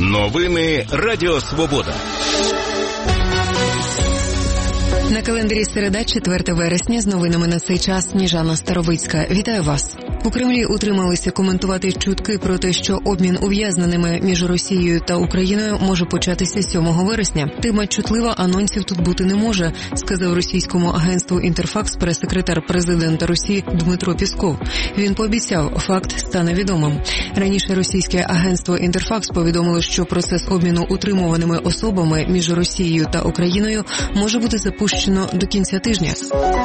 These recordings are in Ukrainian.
Новини Радіо Свобода. На календарі середа, 4 вересня, з новинами на цей час Сніжана Старовицька. Вітаю вас. У Кремлі утрималися коментувати чутки про те, що обмін ув'язненими між Росією та Україною може початися 7 вересня. Тема чутлива, анонсів тут бути не може, сказав російському агентству «Інтерфакс» прес-секретар президента Росії Дмитро Пісков. Він пообіцяв, факт стане відомим. Раніше російське агентство «Інтерфакс» повідомило, що процес обміну утримуваними особами між Росією та Україною може бути запущено до кінця тижня.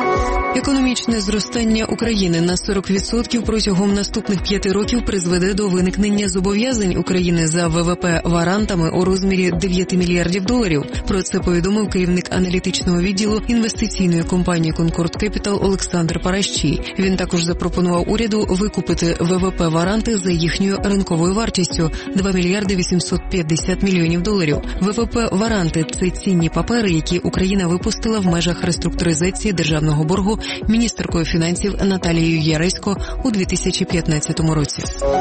Економічне зростання України на 40% протягом наступних 5 років призведе до виникнення зобов'язань України за ВВП варантами у розмірі $9 мільярдів. Про це повідомив керівник аналітичного відділу інвестиційної компанії «Конкорд Кепітал» Олександр Паращій. Він також запропонував уряду викупити ВВП варанти за їхньою ринковою вартістю – $2 мільярди 850 мільйонів. ВВП варанти – це цінні папери, які Україна випустила в межах реструктуризації державного боргу міністеркою фінансів Наталією Яресько у 2015 році.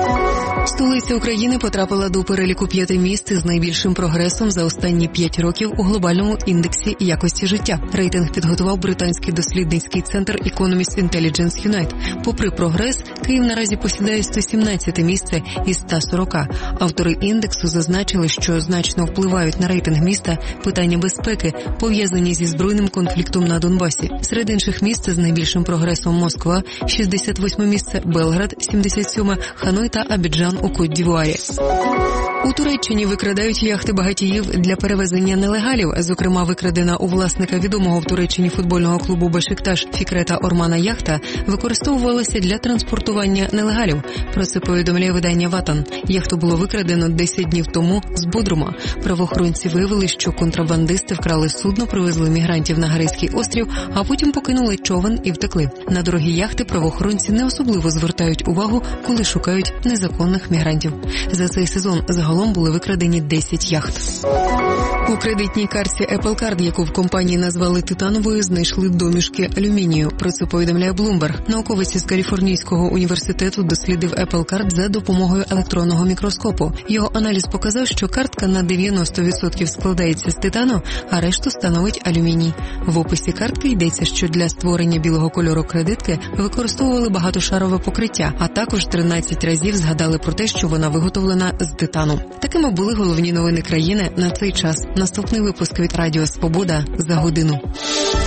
Столиця України потрапила до переліку 5 міст з найбільшим прогресом за останні 5 років у глобальному індексі якості життя. Рейтинг підготував британський дослідницький центр Economist Intelligence Unite. Попри прогрес, Київ наразі посідає 117 місце із 140. Автори індексу зазначили, що значно впливають на рейтинг міста питання безпеки, пов'язані зі збройним конфліктом на Донбасі. Серед інших міст з найбільшим прогресом Москва, 68 місце, Белград, 77, Ханой та Абіджан у Кот-д'Івуарі. У Туреччині викрадають яхти багатіїв для перевезення нелегалів. Зокрема, викрадена у власника відомого в Туреччині футбольного клубу «Бешикташ» Фікрета Ормана яхта використовувалася для транспортування нелегалів. Про це повідомляє видання «Ватан». Яхту було викрадено 10 днів тому з Бодрума. Правоохоронці виявили, що контрабандисти вкрали судно, привезли мігрантів на Грецький острів, а потім покинули човен і втекли. На дорогі яхти правоохоронці не особливо звертають увагу, коли шукають незаконних мігрантів. За цей сезон загалом були викрадені 10 яхт. У кредитній картці Apple Card, яку в компанії назвали титановою, знайшли домішки алюмінію. Про це повідомляє Bloomberg. Науковець із Каліфорнійського університету дослідив Apple Card за допомогою електронного мікроскопу. Його аналіз показав, що картка на 90% складається з титану, а решту становить алюміній. В описі картки йдеться, що для створення білого кольору кредитки використовували багатошарове покриття, а також 13 разів згадали про те, що вона виготовлена з титану. Такими були головні новини країни на цей час. Наступний випуск від Радіо Свобода за годину.